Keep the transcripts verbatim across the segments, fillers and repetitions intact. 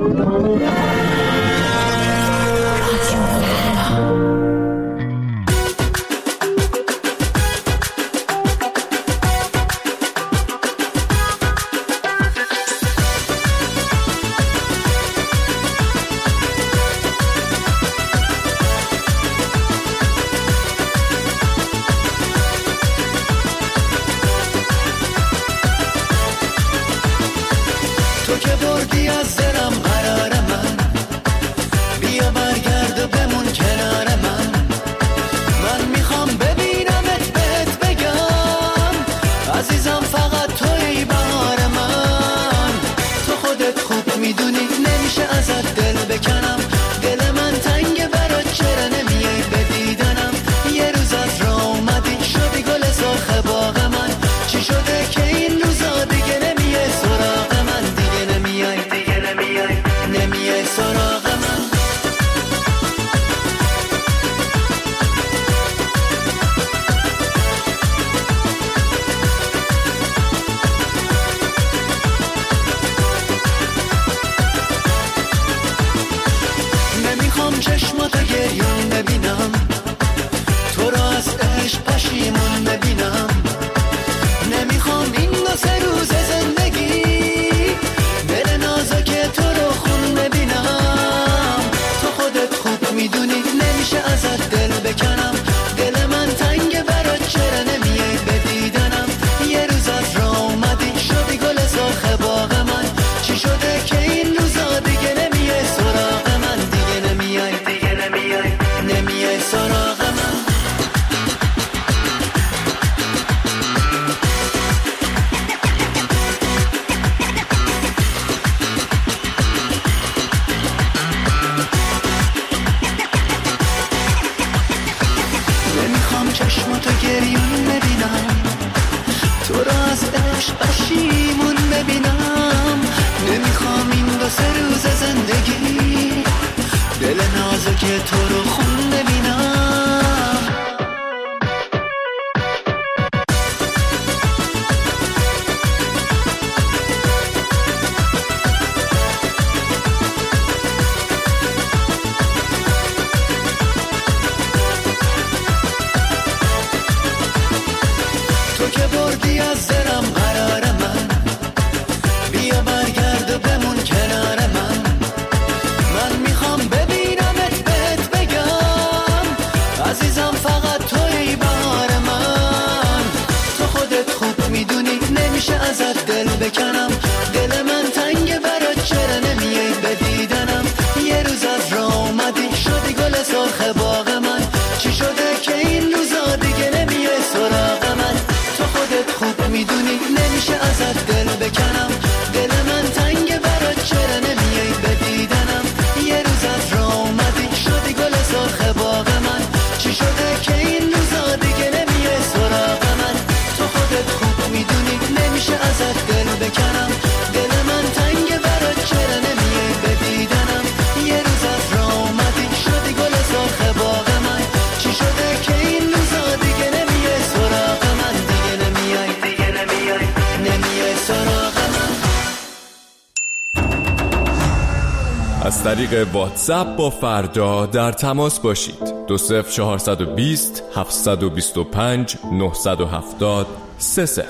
از طریق واتساپ با فردا در تماس باشید. دو صفر چهارصد و بیست هفتصد و بیست و پنج نهصد و هفتاد سه صفر.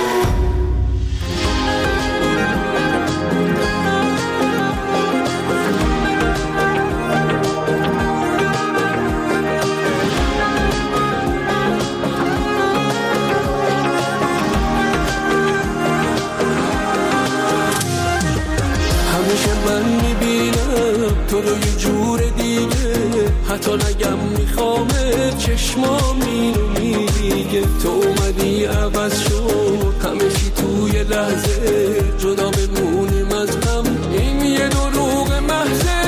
تو رو یه جور دیگه، حتی نگم میخوامه، چشمام اینو میگه. تو اومدی عوض شد همه چی توی لحظه، جدا بمونیم از هم، این یه دروغ محضه.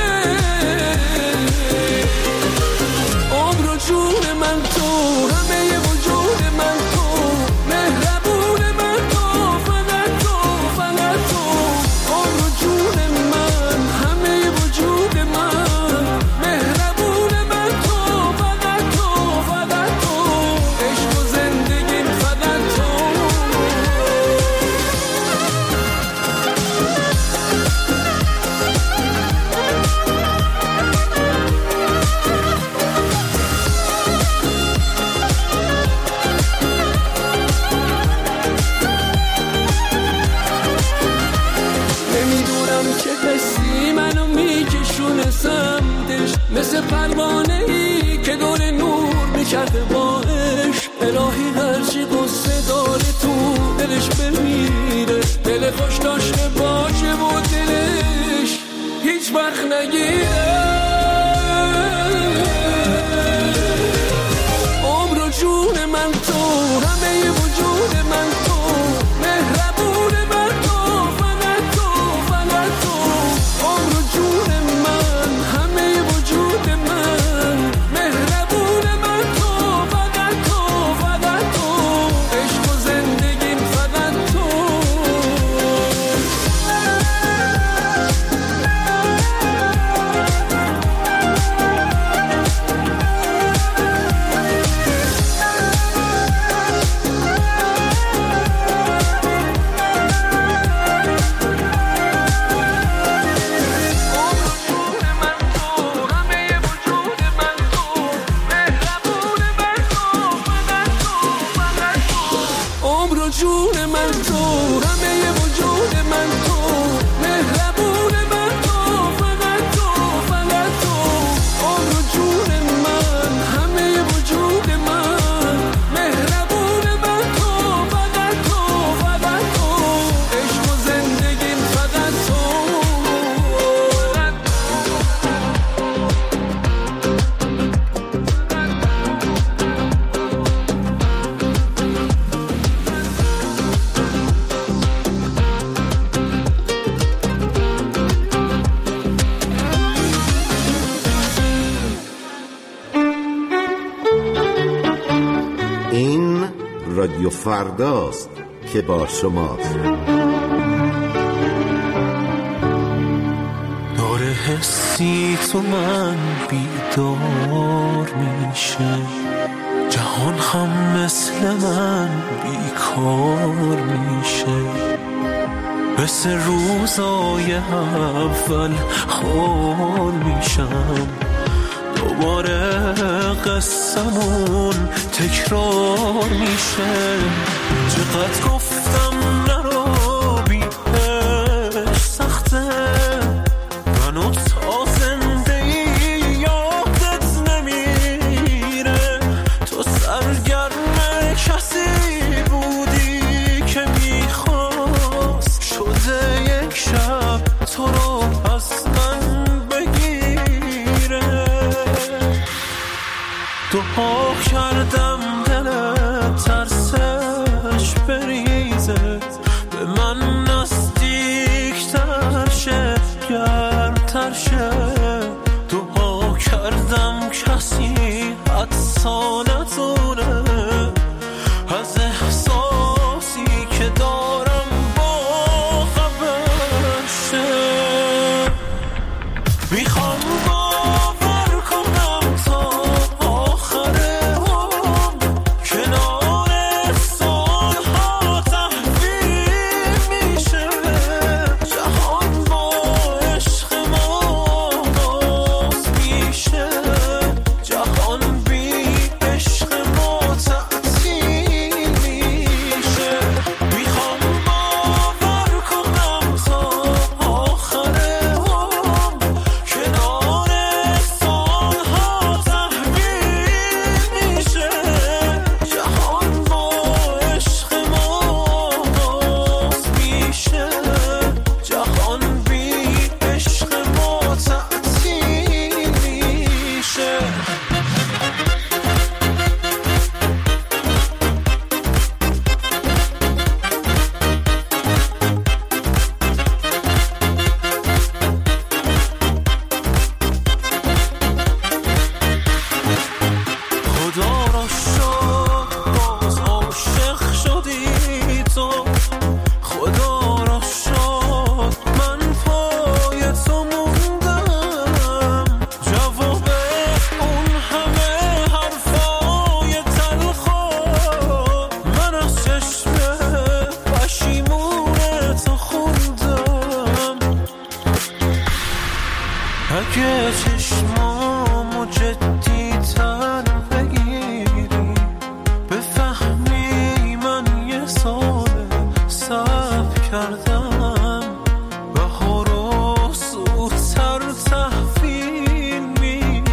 عمر و جون من تو، همه ی وجود من تو، مهربون من تو، فقط تو، فقط تو. عمر و جون من، همه ی وجود من، مهربون من تو، فقط تو، فقط تو. عشق و زندگی فقط تو. مثل پروانه‌ای که دور نور میکرده با عشق. الهی هرچی قصه داره تو دلش بمیره، دل خوش داشته باشه و دلش هیچ وقت نگیره. عمر و جون من تو، همه وجود من تو، مهربون من تو، فقط تو، فقط تو. عمر و جون من، همه وجود من، مهربون من تو، فقط تو، فقط تو. عشق و زندگیم فقط تو. جون من تو، همه وجود من تو، مهربون من تو، فقط تو، فقط تو. عمر و جون من، همه وجود من، مهربون من تو، فقط تو، فقط تو. عشق و زندگیم فقط تو. این رادیو فرداست که با شماست. داره حسی تو من بیدار میشه، جهان هم مثل من بیکار میشه. مثل روزای اول حال میشم، دوباره قصمون تکرار میشه. چقدر گفتم نرو بیش سخته، منو تا زنده یادت نمیره. تو سرگرم کسی بودی که میخواست، شده یک شب تو رو از من بگیره. دعا کردم دلت ترسش بریزه، به من نزدیکتر شه، گرمتر شه. دعا کردم کسی حدسا نتونه از احساسی که دارم با خبر شه. میخوام باور کنم تا آخر هم، کنار سالها تحویل میشه. جهان با عشق ما باز میشه، جهان بی عشق ما تعطیل میشه. میخوام باور کنم تا آخر هم، کنار سالها تحویل میشه. جهان با عشق ما باز میشه، جهان بی عشق ما تعطیل میشه. خدا را شد باز عاشق شدی تو، خدا را شد من پای تو موندم. جواب اون همه حرفای تلخا من از چشم پشیمون تو خوندم. اگه چشمامو جدی تر بگیری، بفهمی من یه سال صبر کردم. بهار رو زودتر تحویل میشه.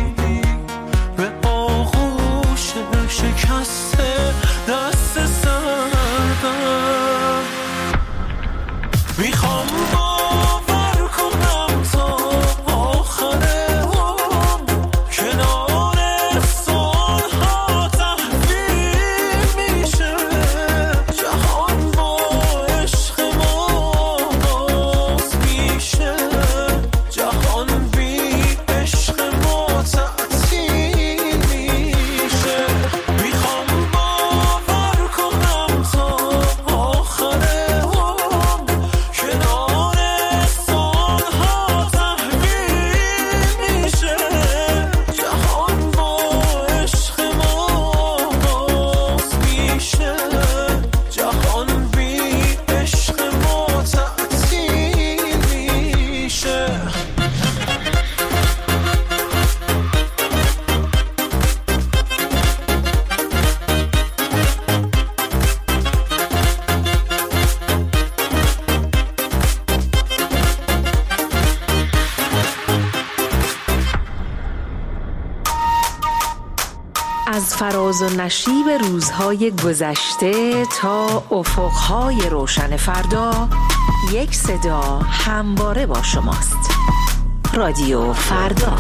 از فراز و نشیب روزهای گذشته تا افقهای روشن فردا، یک صدا همواره با شماست. رادیو فردا.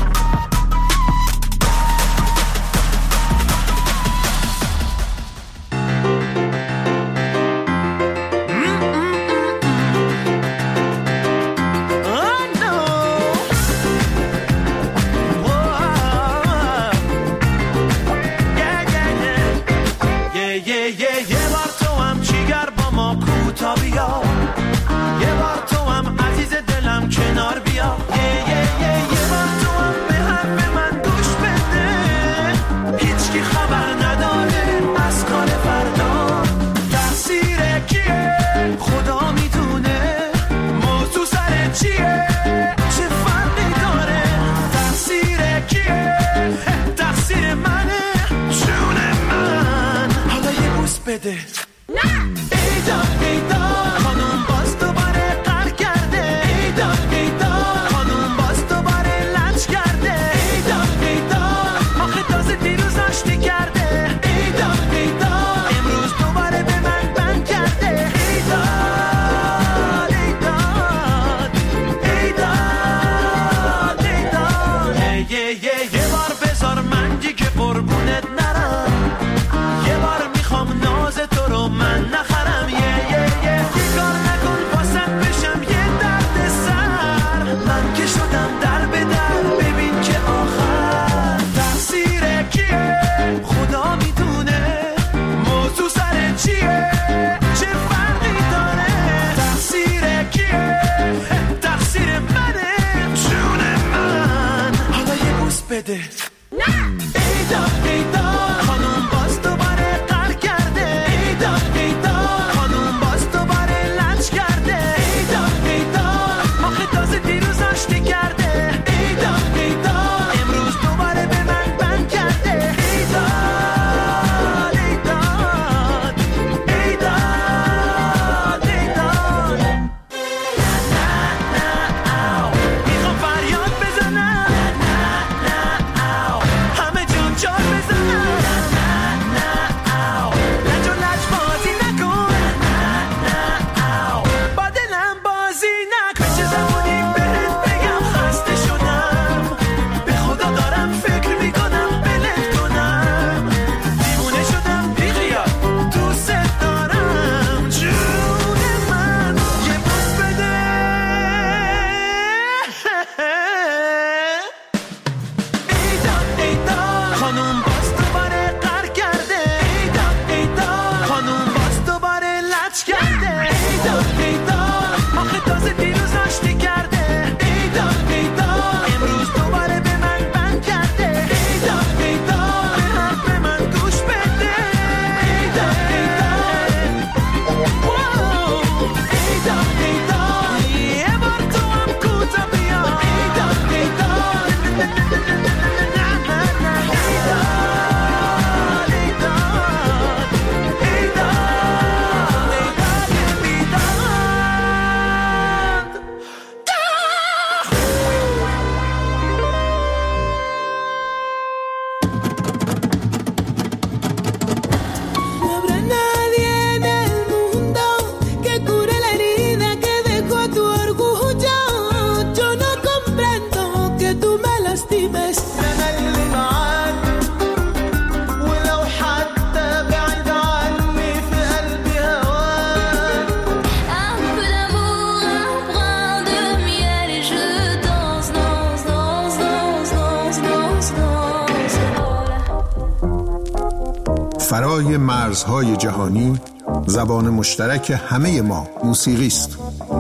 فرای مرزهای جهانی، زبان مشترک همه ما موسیقی است.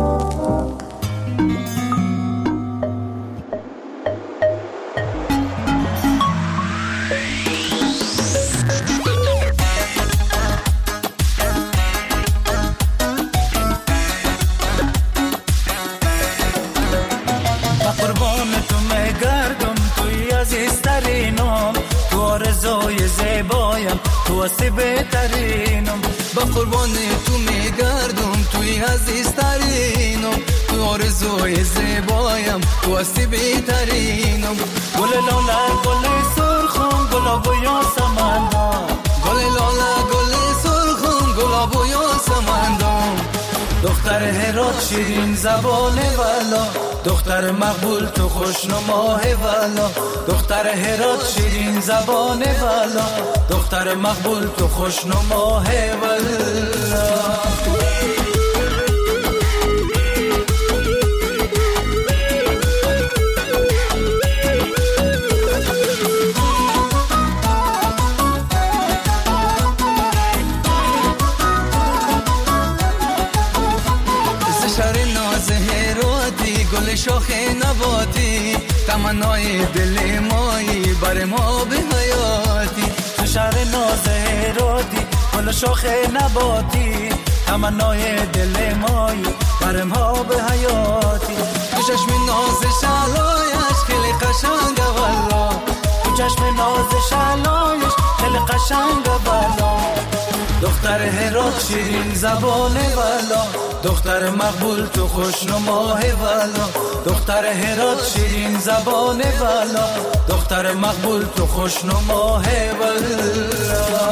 واسه بهترینم با قربان تو میگردم توی عزیزترینم تو آرزوی زیبایم واسه بهترینم گل لاله گل سرخ سرخون گلاب و یاسمندان، گل لاله گل سرخون گلاب و یاسمندان. دختر هرات شیرین زبان والا، دختر مقبول تو خوشنماه والا. دختر هرات شیرین زبان والا، دختر مقبول تو خوشنماه والا. گل شاخ نباتی تمنای دل مایی بر ما به حیاتی. تو شهر ناز هراتی گل شاخ نباتی تمنای دل مایی بر ما به حیاتی. تو چشم ناز شلایش خیلی قشنگه والا، تو چشم ناز شلایش خیلی قشنگه والا. دختر هرات شیرین زبان والا، دختر مقبول تو خوشنماه والا. دختر هرات شیرین زبان والا، دختر مقبول تو خوشنماه والا.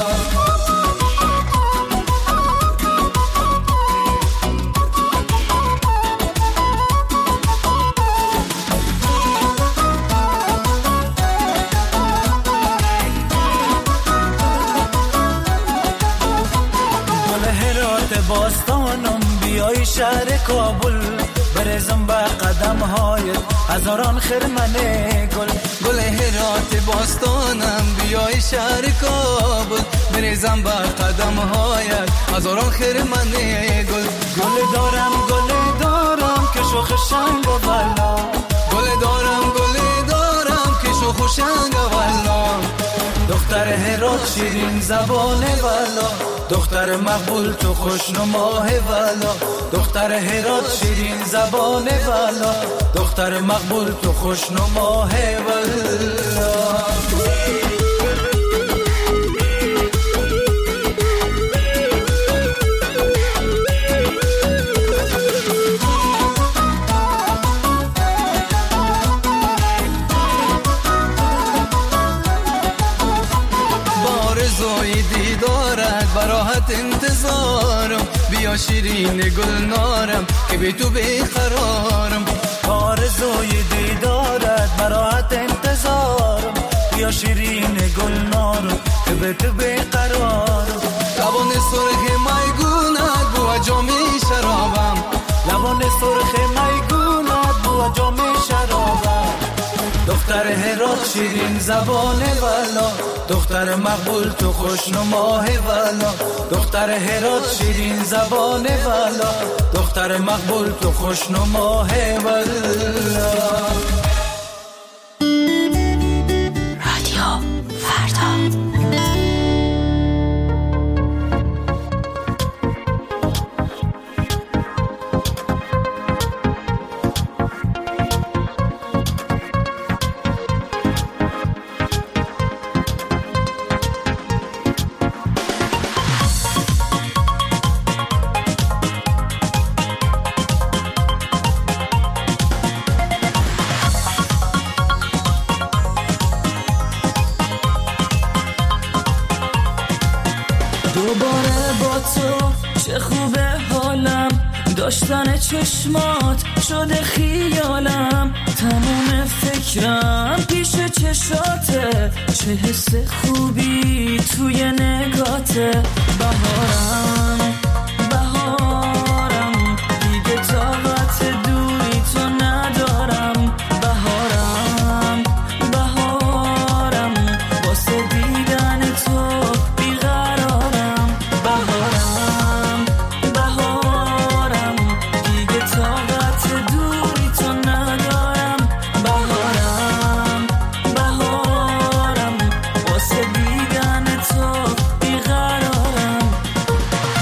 باستانم بیای شهر کابل، برزم به قدم هایت هزاران خرمنه گل. گل هرات باستانم بیای شهر کابل، برزم به قدم هایت هزاران خرمنه گل. گل دارم گل دارم که شوخ شنگ والا، گل دارم گل دارم که شوخ شنگ والا. دختر هرات شیرین زبان والا، دختر مقبول تو خوشنماه والا. دختر هرات شیرین زبان والا، دختر مقبول تو خوشنماه والا. براحت انتظارم، بیا شیرین گل نارم که به تو بیقرارم. آرزوی دیدارت براحت انتظارم، بیا شیرین گل نارم که به تو بیقرارم. لبان سرخ میگونت بو جام شرابم، لبان سرخ میگونت بو جام شرابم. دختر هرات شیرین زبان والا، دختر مقبول تو خوشنماه والا. دختر هرات شیرین زبان والا، دختر مقبول تو خوشنماه والا. رادیو فردا. دوباره با تو چه خوبه حالم، داشتن چشمات شده خیالم. تموم فکرم پیش چشاته، چه حس خوبی توی نگاته. بهارم بهارم دیگه طاقت دوری تو ندارم. بهارم بهارم واسه دیدن تو بیقرارم. بهارم بهارم دیگه طاقت دوری تو ندارم. بهارم بهارم واسه دیدن تو بیقرارم.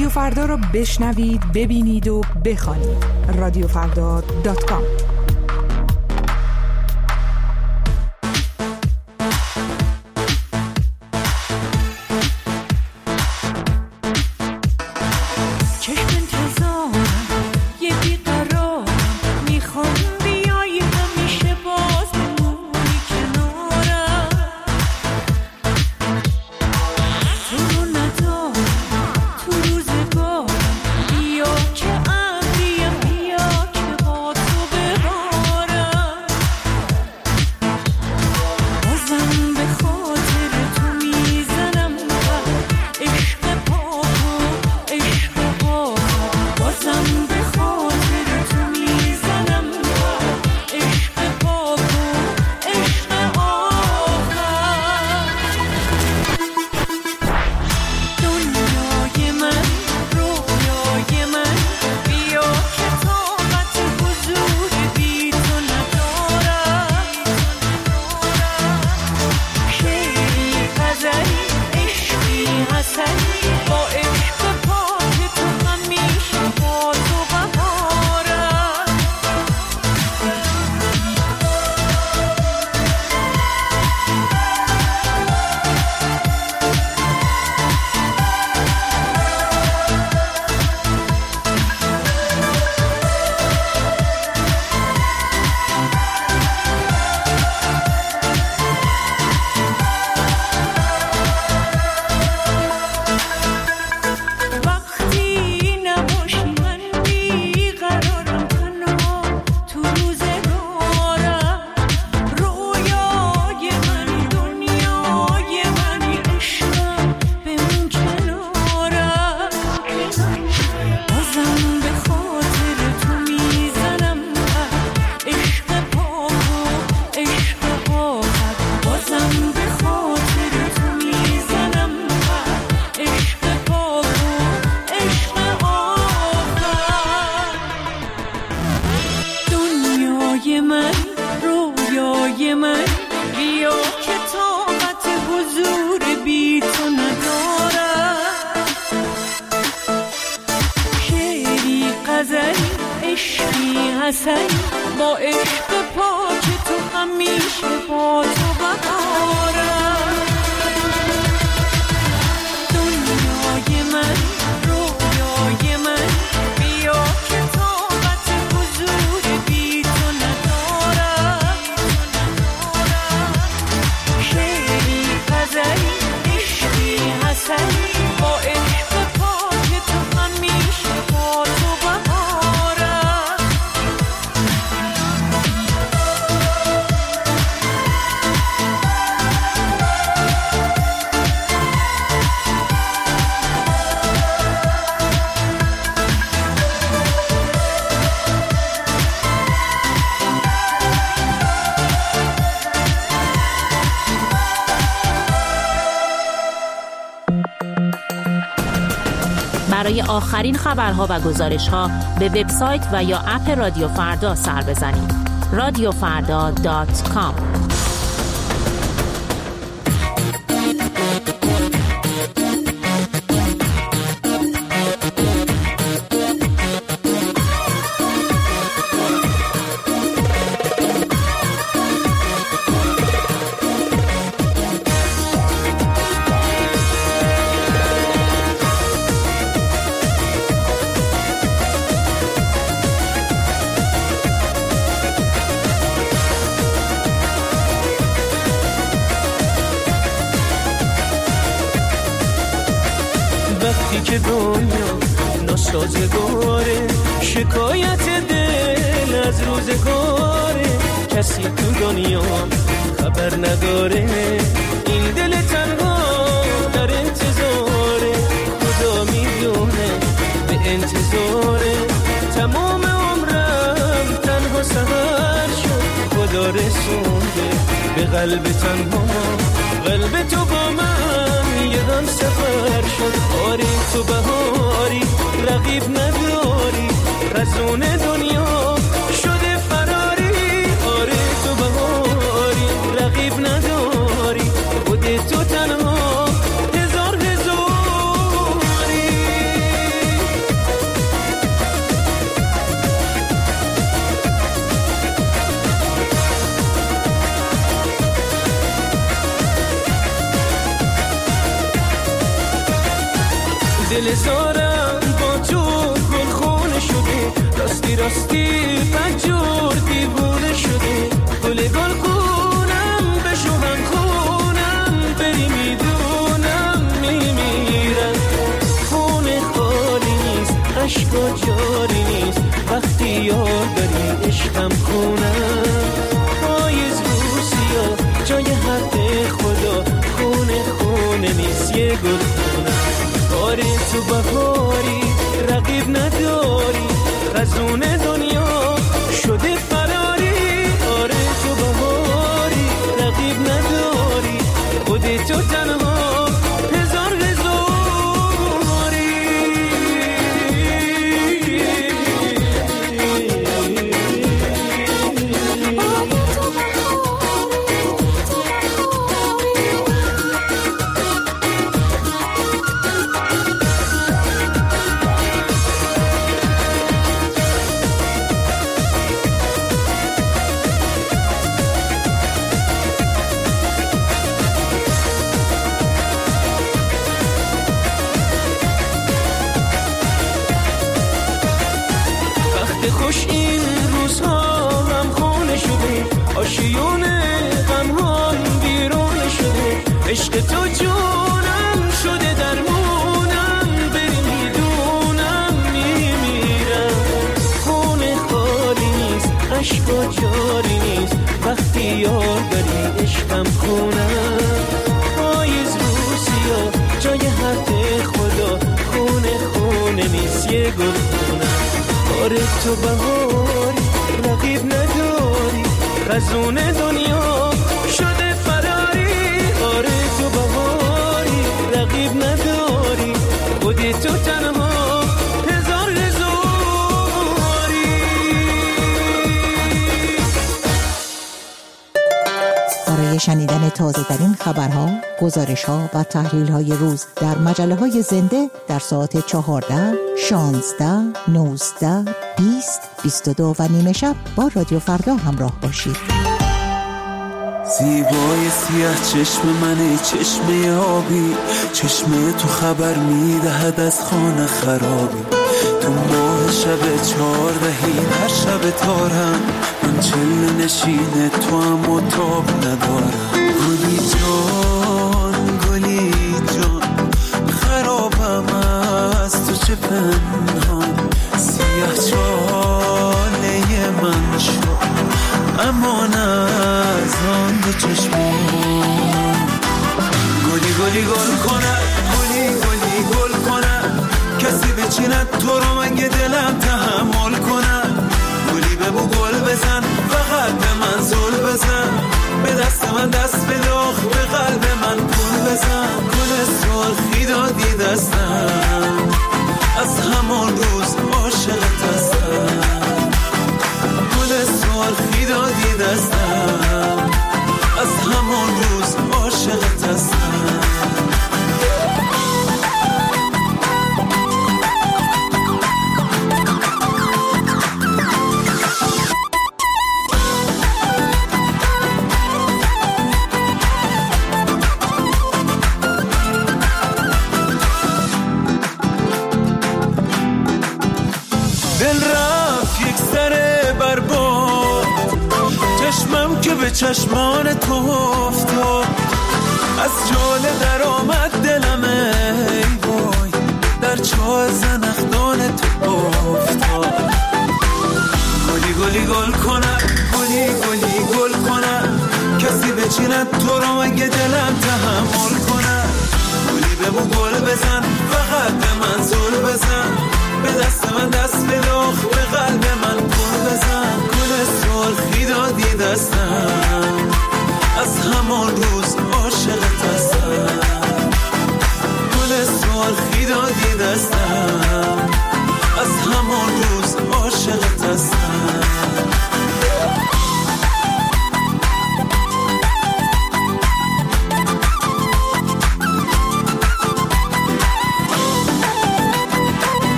رادیو فردا را بشنوید، ببینید و بخوانید. رادیو فردا دات کام. برای آخرین خبرها و گزارش‌ها به وبسایت و یا اپ رادیو فردا سر بزنید. رادیو فردا دات کام. که دنیا ناسازگاره، شکایت دل از روزگاره، کسی تو دنیا خبر نداره، این دل تنها در انتظاره، خدا میدونه به انتظاره، تمام عمرم تنها سهر شد، خدا رسونده به قلب تنها، قلب تو با من یه هم سفر شد، آری تو بهاری رقیب نداری، رزون دنیا شده فراری، آری تو بهاری رقیب نداری، خود تو تنها هزار هزاری. راستی راستی پنجور دیوونه شده گل گل خونم بشونم خونم بری میدونم میمیرم خونه خالی نیست عشق و جاری نیست وقتی یار داری عشقم خونم پاییز روسیا جای حق خدا خونه خونه نیست یه گل خونم آره تو بهاری رقیب نداری خزون دنیا شده فراری آره تو بهاری رقیب نداری خودتو تنها هزار خوش این روزها هم خونه شده آشیون غمهام بیرون شده عشق تو جونم شده درمونم بری میدونم میمیرم خونه خالی نیست عشق و جاری نیست وقتی یار داری عشقم خونم پاییز روسیا جای حق خدا خونه خونه نیست یه گل خونم آره تو بهاری رقیب نداری خزون دنیا شده فراری آره تو بهاری رقیب نداری خودی تو تنها هزار هزاری برای شنیدن تازه ترین خبرها، گزارش ها و تحلیل های روز در مجله های زنده در ساعت چهارده، شانزده، نوزده، بیست، بیست و دو و نیمه شب با رادیو فردا همراه باشید. زیبای سیاه چشم منه چشمه آبی چشمه تو خبر میدهد از خانه خرابی تو ماه شب چهاردهی هر شب تارم من چل نشینه تو هم و تاب ندارم گلی جان گلی جان خرابم از تو چه پنهان سیاه چاله من شد امان از آن دو چشمان گلی گلی گل کنه گلی گلی گل کنه کسی بچیند تو رو مگه دلم تحمل کنه گلی ببو گل بزن فقط به من زل بزن به دست من دست بده آخ به قلب من پول بزن گل سرخی دادی دستم از همان روز عاشقت هستم گل سرخی دادی دستم از همان روز عاشقت هستم به چشمان تو افتاد از جاله در آمد دلم ای وای در چاه زنخدان تو افتاد گلی گلی گل کنه گلی گلی گل کنه کسی بچیند تو رو مگه دلم تحمل کنه گلی ببو گل بزن فقط به من زل بزن به دست من دست بده آخ به قلب من پول بزن گل سرخی دادی دستم از همان روز عاشقت هستم گل سرخی دادی دستم از همان روز عاشقت هستم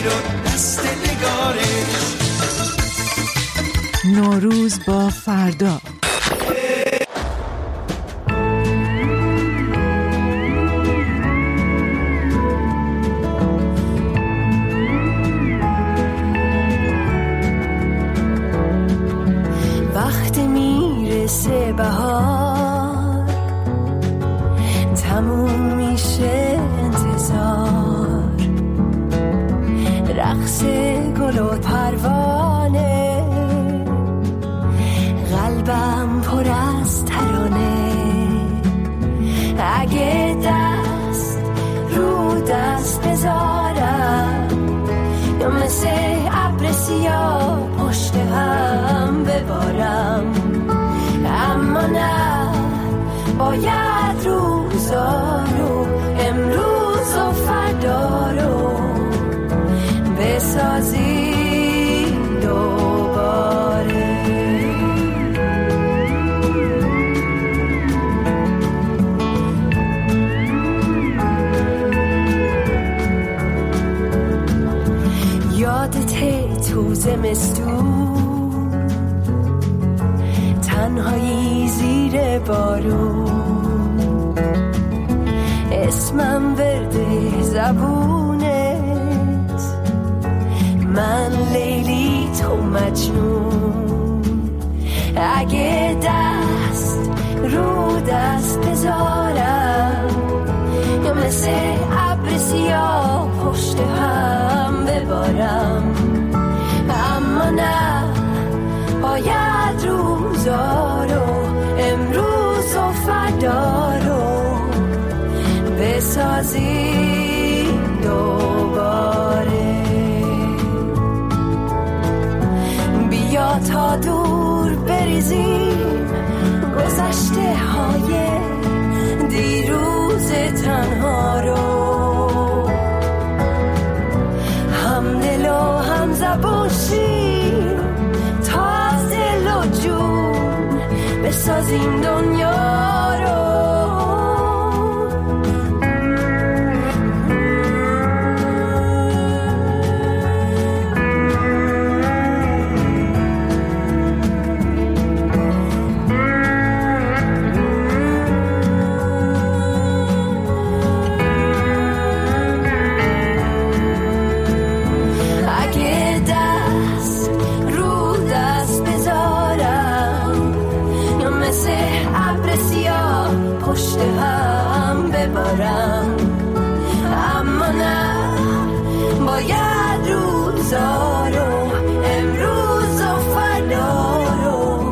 شیر و دست نگارش. نوروز با فردا. وقتی میرسه بهار تموم میشه انتظار، رقص گل و پروانه، قلبم پر از ترانه. اگه دست رو دست بذارم یا مثل ابر سیاه پشت هم ببارم، اما نه باید روزا رو امروز و فردا رو بسازی دوباره. یادته تو زمستون تنهایی زیر بارون، اسمم ورده زبونت، من لیلی تو مجنون. اگه دست رو دست بذارم یا مثل ابر سیاه پشت هم ببارم، اما نه باید روزا رو امروز و فردا رو بسازی دوباره. بیا تا دور بریزیم گذشته های دیروز تنها رو، هم دل و هم زبون شیم تا از دل و جون بسازیم دنیا رو. پشت هم ببارم، اما نه باید روزا رو امروز و فردا رو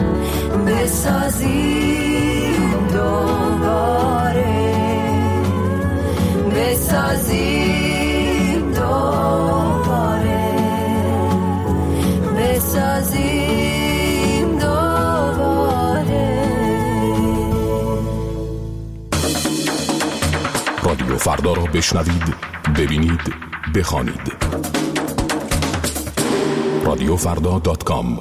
بسازیم دوباره، بسازیم دوباره، بسازیم دوباره. رادیو فردا را بشنوید، ببینید، بخوانید. رادیو فردا دات کام.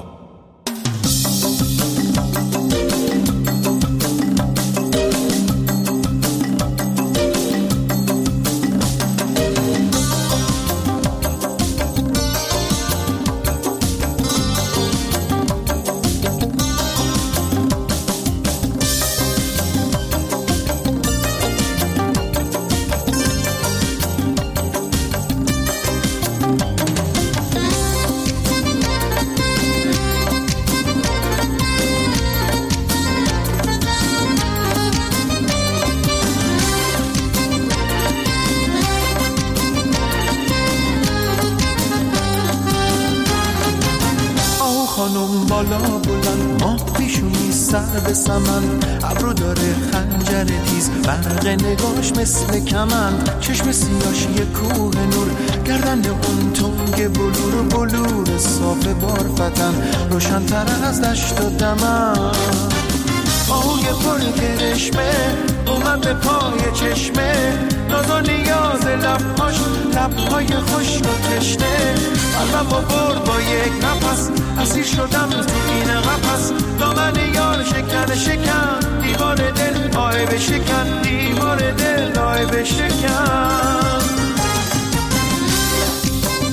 بالا بلند ماه پیشونی سر به سمن، ابرو داره خنجر تیز، برق نگاش مثل کمند، چشم سیاش یه کوه نور، گردن اون تنگ بلور بلور صاف بارفتن، روشن‌تر از دشت و دمن. آهوی پر کرشمه اومد به پای چشمه، ناز و نیاز لبهاش لبهای خشک و تشنه، قلبم و برد با یک نفس، اسیر شدم تو این قفس، دامن یار شکن شکن، دیوار دل آه بشکن، دیوار دل آه بشکن.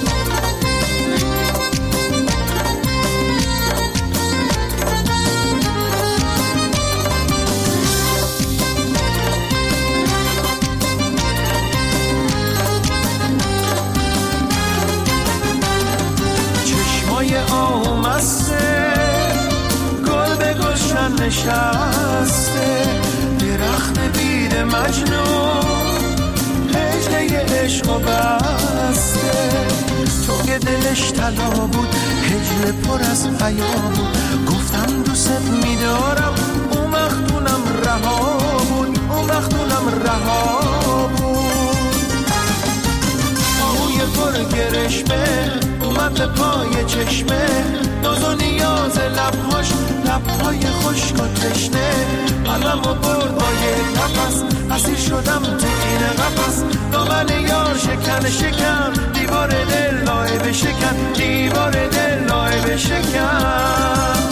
نشسته درخت بید مجنون هجله عشق و بسته. تو که دلش طلا بود هجله پر از حیا بود، گفتم دوست میدارم اون وقتونم رها بود، اون وقتونم رها بود. آهوی پر گرشمه اومد به پای چشمه، ناز و نیاز لبهاش لبهای خشک و تشنه. قلم و برد با یک نفس اسیر شدم تو این قفس. دامن یار شکن شکن دیوار دل لایه شکن، دیوار دل لایه شکن.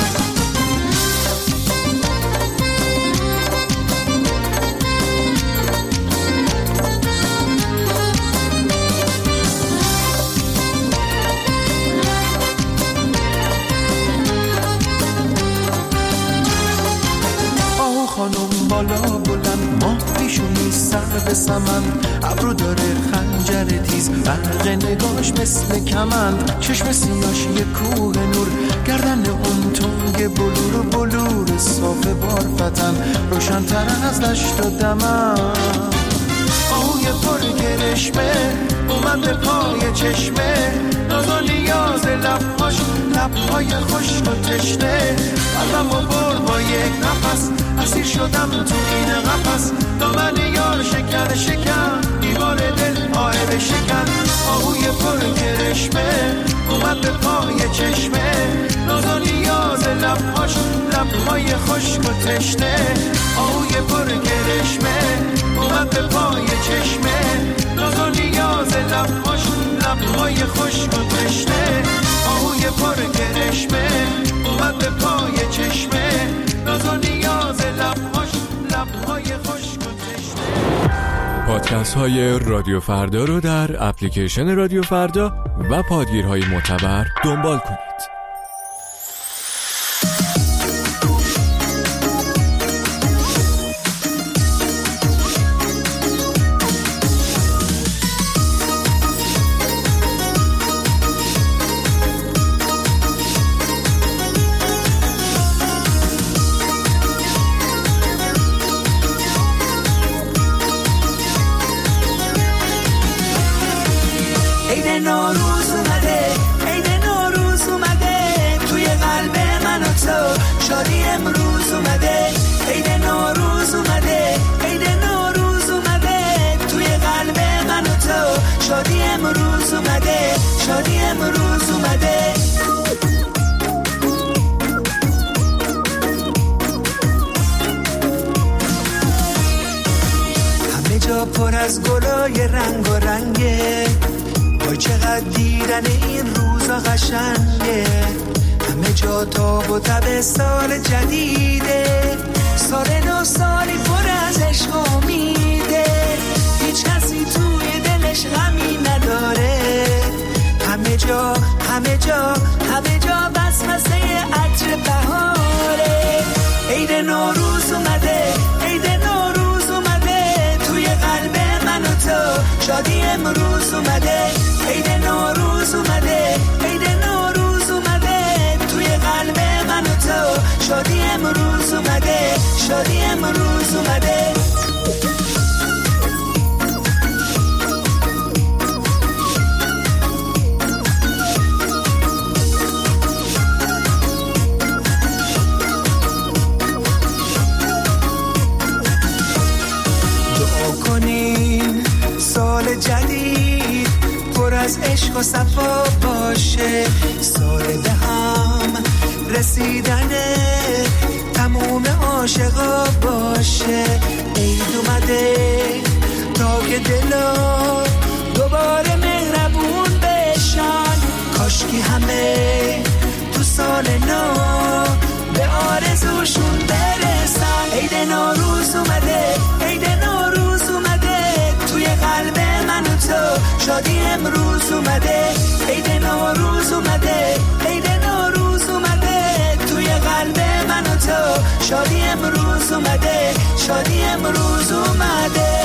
خانم بالا بلند ماه پیشونی سر به سمن، ابرو داره خنجر تیز برق نگاش مثل کمند. چشم سیاش یه کوه نور، گردن اون تنگ بلور و بلور صاف بارفتن روشن تر از دشت و دمن. آهوی پر گرشمه اومد به پای چشمه، ناز و نیاز لبهاش لبهای خشک و تشنه. قلبم و برد با یک نفس اسیر شدم تو این قفس. دامن یار شکن شکن دیوار دل آهه شکن. آهوی پر گرشمه اومد به پای چشمه، ناز و نیاز لبهاش لبهای خشک و تشنه. آهوی پر گرشمه اومد به پای چشمه، ناز و نیاز لبهاش لبهای خشک و تشنه. آهوی پر گرشمه اومد به پای چشمه، ناز و نیاز لبهاش لبهای خشک و تشنه. پادکست های رادیو فردا رو در اپلیکیشن رادیو فردا و پادگیرهای معتبر دنبال کنید. نوروز اومده، عید نوروز اومده، توی قلب من و تو شادی امروز اومده. عید نوروز اومده، عید نوروز اومده، توی قلب من و تو شادی امروز اومده، شادی امروز اومده. همه جا پر از گلای رنگ و رنگه، وای چقدر دیدن این روزا قشنگه. همه جا تاب و تب سال جدیده، سال نو سالی پر از عشق و امیده. هیچ کسی توی دلش غمی نداره، همه جا همه جا همه جا بسمسه عطر بهاره. عید نوروز اومده، عید نوروز اومده، توی قلب من و تو شادی امروز اومده. عید نوروز اومده، عید نوروز اومده، توی قلب من و تو شادی امروز اومده، شادی امروز اومده. دعا کنیم سال جدید پر از عشق و صفا باشه، سال به هم رسیدن تموم عاشقا باشه. عید اومده تا که دلا دوباره مهربون بشن، کاشکی همه تو سال نو به آرزوشون برسن. عید نوروز اومده، عید نوروز اومده، توی قلب من و تو شادی امروز اومده. عید نوروز اومده، عید نوروز اومده، توی قلب من و تو شادی امروز اومده، شادی امروز اومده.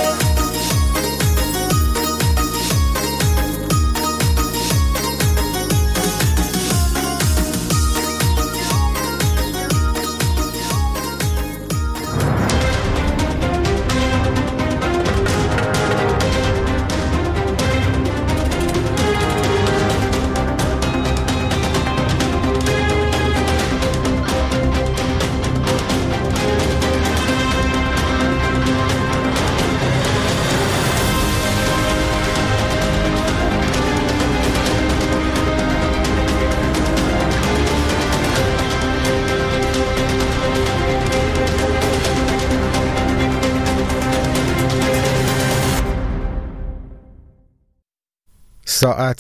ساعت